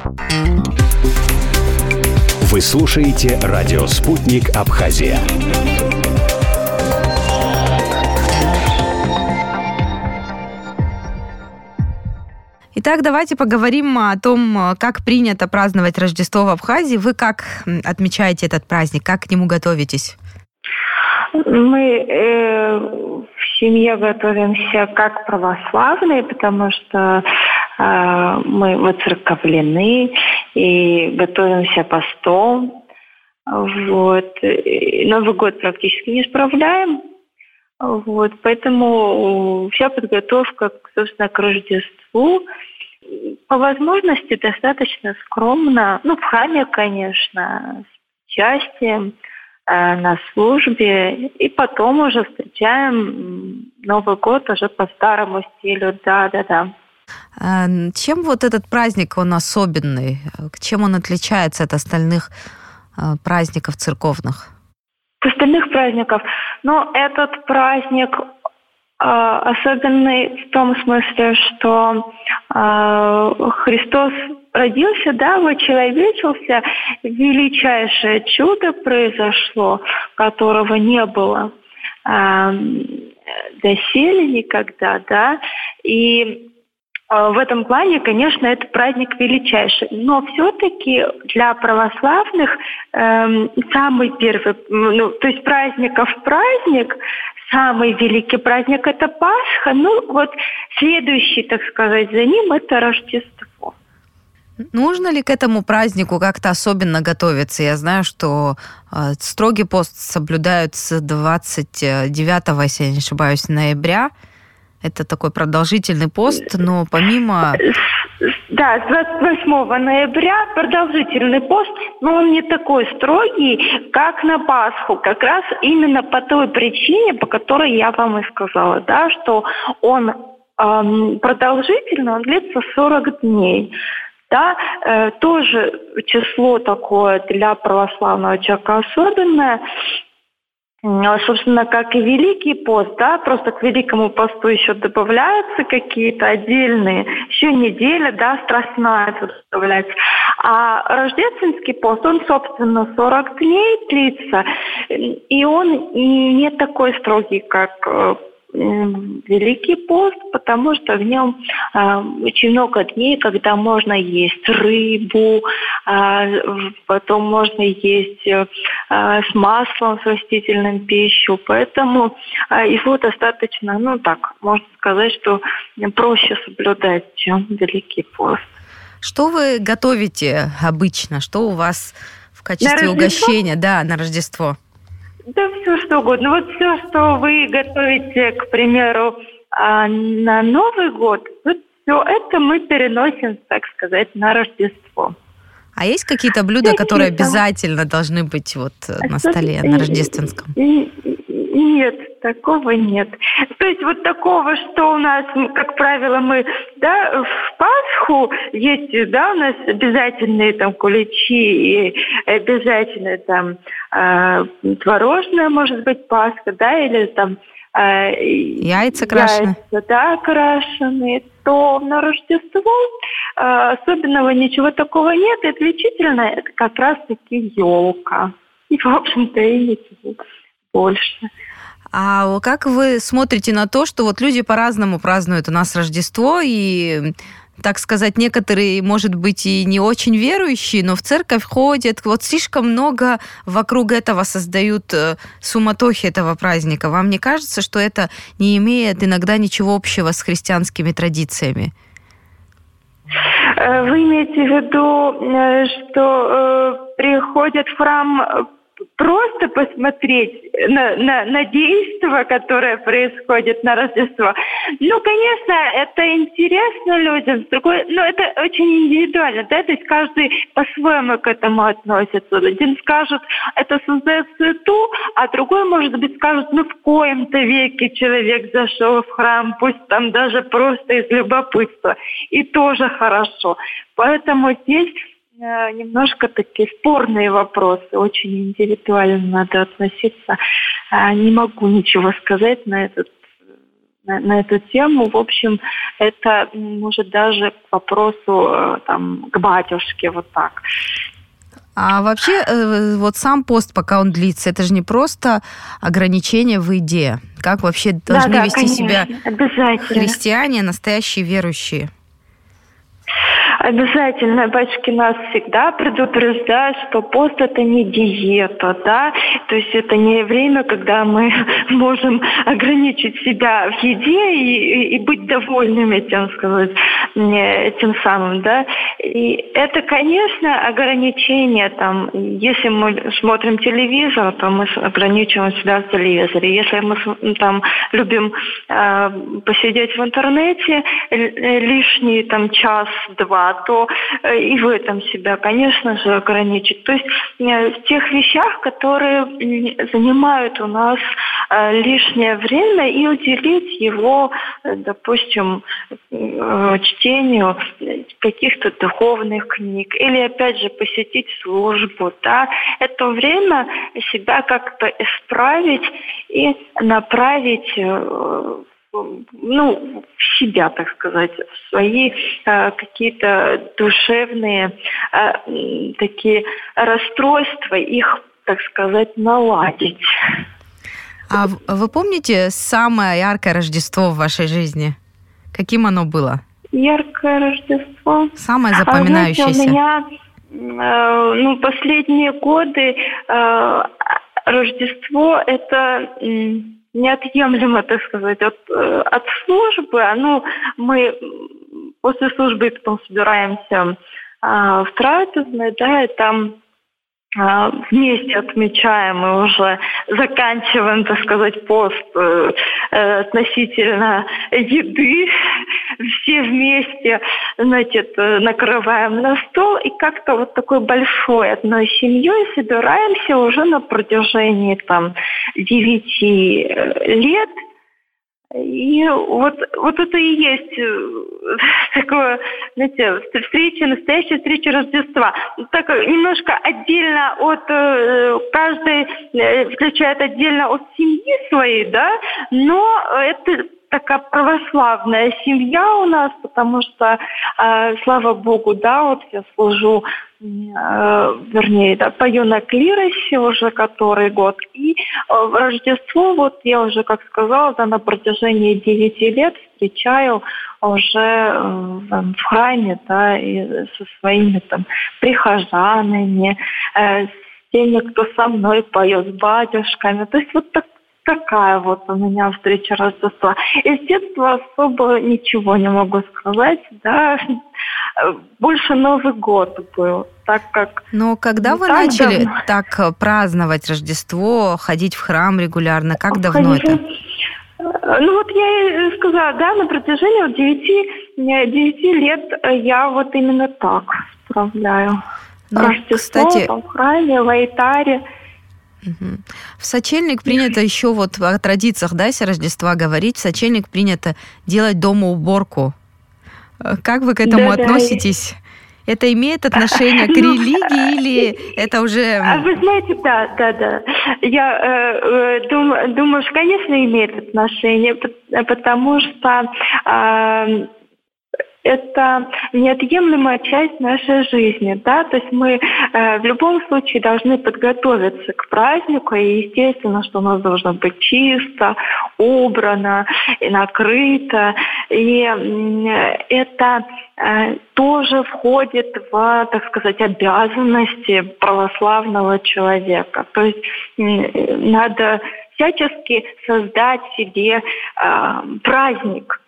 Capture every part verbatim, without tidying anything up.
Вы слушаете радио «Спутник Абхазия». Итак, давайте поговорим о том, как принято праздновать Рождество в Абхазии. Вы как отмечаете этот праздник? Как к нему готовитесь? Мы э, в семье готовимся как православные, потому что э, мы воцерковлены и готовимся постом. Вот. И Новый год практически не справляем. Вот. Поэтому вся подготовка, собственно, к Рождеству по возможности достаточно скромно. Ну, в храме, конечно, с участием на службе, и потом уже встречаем Новый год уже по старому стилю, да-да-да. Чем вот этот праздник, он особенный? Чем он отличается от остальных праздников церковных? От остальных праздников? Ну, этот праздник э, особенный в том смысле, что э, Христос родился, да, вочеловечился, величайшее чудо произошло, которого не было э, доселе никогда, да, и э, в этом плане, конечно, это праздник величайший, но все-таки для православных э, самый первый, ну, то есть праздников праздник, самый великий праздник – это Пасха, ну, вот следующий, так сказать, за ним – это Рождество. Нужно ли к этому празднику как-то особенно готовиться? Я знаю, что э, строгий пост соблюдают с двадцать девятого, если я не ошибаюсь, ноября. Это такой продолжительный пост, но помимо... Да, с двадцать восьмого ноября продолжительный пост, но он не такой строгий, как на Пасху. Как раз именно по той причине, по которой я вам и сказала, да, что он эм, продолжительный, он длится сорок дней. Да, э, тоже число такое для православного человека особенное. Собственно, как и Великий пост, да, просто к Великому посту еще добавляются какие-то отдельные, еще неделя, да, страстная добавляется. А Рождественский пост, он, собственно, сорок дней длится, и он не такой строгий, как Великий пост, потому что в нем э, очень много дней, когда можно есть рыбу, э, потом можно есть э, с маслом, с растительным пищу, поэтому э, его достаточно, ну так, можно сказать, что проще соблюдать, чем Великий пост. Что вы готовите обычно? Что у вас в качестве угощения, да, на Рождество? Да все что угодно. Вот все, что вы готовите, к примеру, на Новый год, вот все это мы переносим, так сказать, на Рождество. А есть какие-то блюда, какие-то, которые обязательно должны быть вот на столе, на рождественском? Нет, такого нет. То есть вот такого, что у нас, как правило, мы, да, в Пасху есть, да, у нас обязательные там куличи и обязательно там э, творожная, может быть, Пасха, да, или там э, яйца крашеные. Яйца, да, крашеные. То на Рождество э, особенного ничего такого нет. И отличительно это как раз-таки елка. И, в общем-то, и ничего больше. А как вы смотрите на то, что вот люди по-разному празднуют у нас Рождество, и, так сказать, некоторые, может быть, и не очень верующие, но в церковь ходят, вот слишком много вокруг этого создают суматохи этого праздника. Вам не кажется, что это не имеет иногда ничего общего с христианскими традициями? Вы имеете в виду, что э, приходят в храм просто посмотреть на, на, на действие, которое происходит на Рождество? Ну, конечно, это интересно людям, с другой, но это очень индивидуально, да, то есть каждый по-своему к этому относится. Один скажет, это создает суету, а другой, может быть, скажет, ну, в коем-то веке человек зашел в храм, пусть там даже просто из любопытства, и тоже хорошо. Поэтому здесь немножко такие спорные вопросы, очень индивидуально надо относиться. Не могу ничего сказать на этот, на, на эту тему. В общем, это может даже к вопросу там, к батюшке вот так. А вообще, вот сам пост, пока он длится, это же не просто ограничение в еде. Как вообще должны да, да, вести конечно, себя обязательно. христиане, настоящие верующие? Обязательно, батюшки нас всегда предупреждают, что пост – это не диета, да, то есть это не время, когда мы можем ограничить себя в еде и, и быть довольными, тем сказать, этим самым, да. И это, конечно, ограничение, там, если мы смотрим телевизор, то мы ограничиваем себя в телевизоре. Если мы там любим э, посидеть в интернете лишний там час-два, то и в этом себя, конечно же, ограничить. То есть в тех вещах, которые занимают у нас лишнее время, и уделить его, допустим, чтению каких-то духовных книг, или, опять же, посетить службу, да, это время себя как-то исправить и направить, ну, в себя, так сказать, в свои э, какие-то душевные э, такие расстройства, их, так сказать, наладить. А вы помните самое яркое Рождество в вашей жизни? Каким оно было? Яркое Рождество? Самое запоминающееся. А, знаете, у меня э, ну, последние годы э, Рождество – это... Э, неотъемлемо, так сказать, от, от службы. Ну, мы после службы потом собираемся а, в трапезной, да, и там а, вместе отмечаем и уже заканчиваем, так сказать, пост э, относительно еды. Все вместе, значит, накрываем на стол и как-то вот такой большой одной семьей собираемся уже на протяжении там девяти лет. И вот, вот это и есть такое, знаете, встреча, настоящая встреча Рождества. Так немножко отдельно от каждой, включает отдельно от семьи своей, да, но это такая православная семья у нас, потому что, э, слава Богу, да, вот я служу, э, вернее, да, пою на клиросе уже который год. И э, в Рождество, вот я уже, как сказала, да, на протяжении девяти лет встречаю уже э, в храме, да, и со своими там прихожанами, э, с теми, кто со мной поет, с батюшками. То есть вот так. Такая вот у меня встреча Рождества. Из детства особо ничего не могу сказать, да. Больше Новый год был, так как... Но когда вы так начали давно... так праздновать Рождество, ходить в храм регулярно, как давно Ходить... это? Ну вот я и сказала, да, на протяжении вот девяти, девяти лет я вот именно так справляю. Ну, Рождество, кстати... там, в храме, в алтаре. В сочельник принято еще вот о традициях, да, если Рождества говорить, в сочельник принято делать дома уборку. Как вы к этому Да-да. относитесь? Это имеет отношение к религии или это уже... А вы знаете, да, да, да. Я э, думаю, думаю, что, конечно, имеет отношение, потому что э, это неотъемлемая часть нашей жизни, да, то есть мы э, в любом случае должны подготовиться к празднику, и естественно, что у нас должно быть чисто, убрано и накрыто, и э, это э, тоже входит в, так сказать, обязанности православного человека, то есть э, надо всячески создать себе э, праздник.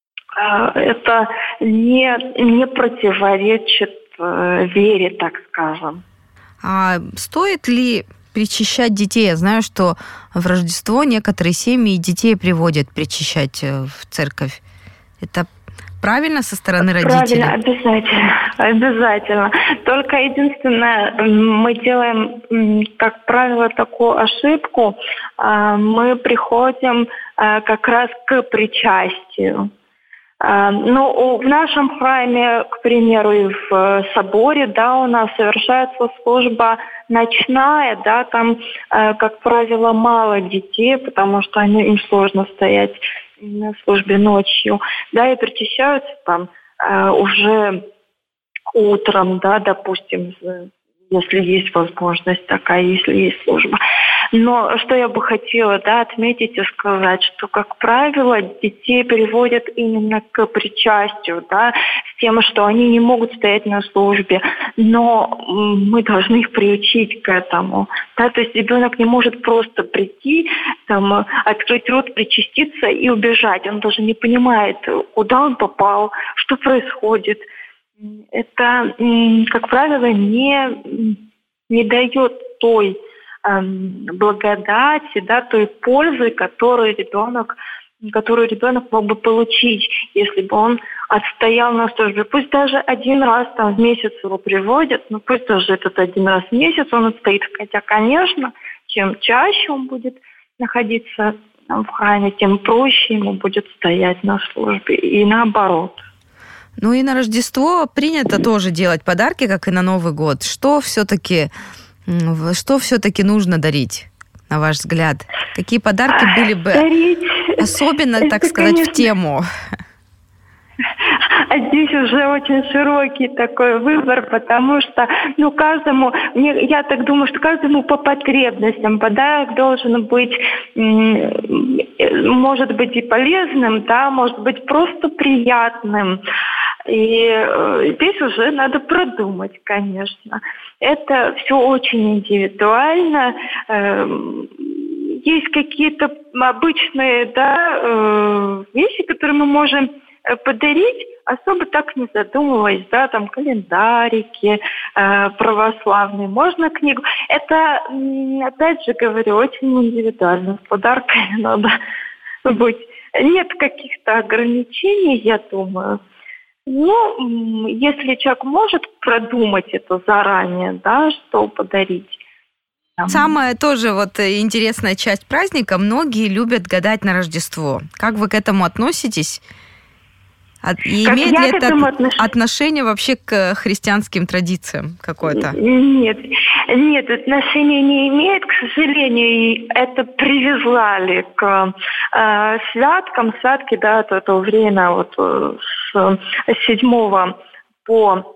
Это не, не противоречит э, вере, так скажем. А стоит ли причащать детей? Я знаю, что в Рождество некоторые семьи детей приводят причащать в церковь. Это правильно со стороны родителей? Правильно, обязательно. Обязательно. Только единственное, мы делаем, как правило, такую ошибку. Мы приходим как раз к причастию. Ну, в нашем храме, к примеру, и в соборе, да, у нас совершается служба ночная, да, там, как правило, мало детей, потому что они, им сложно стоять на службе ночью, да, и причащаются там э, уже утром, да, допустим, если есть возможность такая, если есть служба. Но что я бы хотела, да, отметить и сказать, что, как правило, детей приводят именно к причастию, да, с тем, что они не могут стоять на службе, но мы должны их приучить к этому, да, то есть ребенок не может просто прийти, там, открыть рот, причаститься и убежать, он даже не понимает, куда он попал, что происходит. Это, как правило, не, не дает той э, благодати, да, той пользы, которую ребенок, которую ребенок мог бы получить, если бы он отстоял на службе. Пусть даже один раз там, в месяц его приводят, но пусть даже этот один раз в месяц он отстоит. Хотя, конечно, чем чаще он будет находиться в храме, тем проще ему будет стоять на службе. И наоборот. Ну и на Рождество принято тоже делать подарки, как и на Новый год. Что все-таки, что все-таки нужно дарить, на ваш взгляд? Какие подарки были бы дарить, особенно, так сказать, конечно, в тему? А здесь уже очень широкий такой выбор, потому что, ну, каждому, я так думаю, что каждому по потребностям подарок должен быть, может быть и полезным, да, может быть просто приятным. И здесь уже надо продумать, конечно. Это все очень индивидуально. Есть какие-то обычные, да, вещи, которые мы можем подарить, особо так не задумываясь, да, там календарики э, православные, можно книгу. Это, опять же говорю, очень индивидуально. С подарками надо быть. Нет каких-то ограничений, я думаю. Ну, если человек может продумать это заранее, да, что подарить. Самая тоже вот интересная часть праздника. Многие любят гадать на Рождество. Как вы к этому относитесь? И как имеет ли это отнош... отношение вообще к христианским традициям какое-то? Нет, нет, отношения не имеет, к сожалению, и это привязали к э, святкам. Святки, да, это, это время вот с седьмого по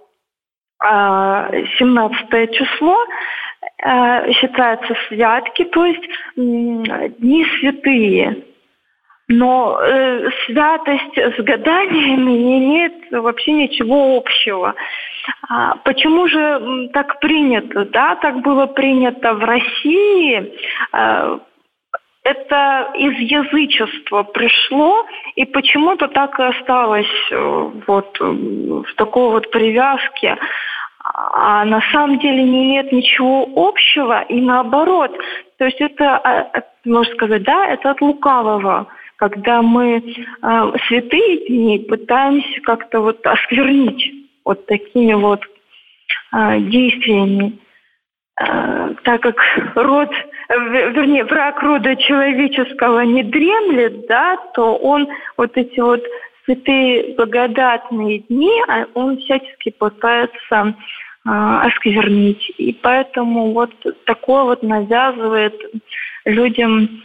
э, семнадцатое число э, считаются святки, то есть э, дни святые. Но э, святость с гаданиями не имеет вообще ничего общего. А почему же так принято? Да, так было принято в России. А, это из язычества пришло, и почему-то так и осталось вот в такой вот привязке. А на самом деле не имеет ничего общего, и наоборот. То есть это, можно сказать, да, это от лукавого. Когда мы э, святые дни пытаемся как-то вот осквернить вот такими вот э, действиями. Э, так как род, вернее, враг рода человеческого не дремлет, да, то он вот эти вот святые благодатные дни, он всячески пытается э, осквернить. И поэтому вот такое вот навязывает людям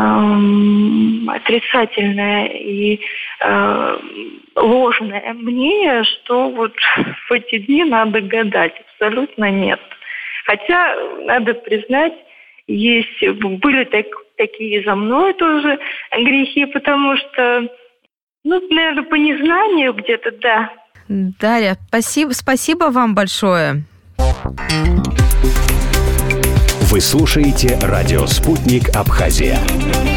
отрицательное и э, ложное мнение, что вот в эти дни надо гадать. Абсолютно нет. Хотя, надо признать, есть, были так, такие за мной тоже грехи, потому что, ну, наверное, по незнанию где-то, да. Дарья, спасибо, спасибо вам большое. Вы слушаете радио «Спутник Абхазия».